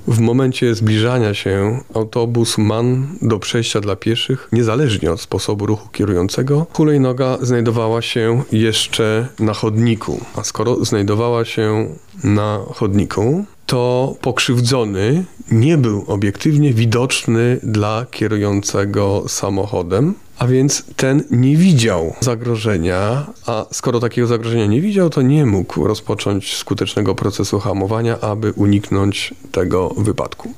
W momencie zbliżania się autobus MAN do przejścia dla pieszych, niezależnie od sposobu ruchu kierującego, hulajnoga znajdowała się jeszcze na chodniku. A skoro znajdowała się na chodniku, to pokrzywdzony nie był obiektywnie widoczny dla kierującego samochodem, a więc ten nie widział zagrożenia, a skoro takiego zagrożenia nie widział, to nie mógł rozpocząć skutecznego procesu hamowania, aby uniknąć tego wypadku.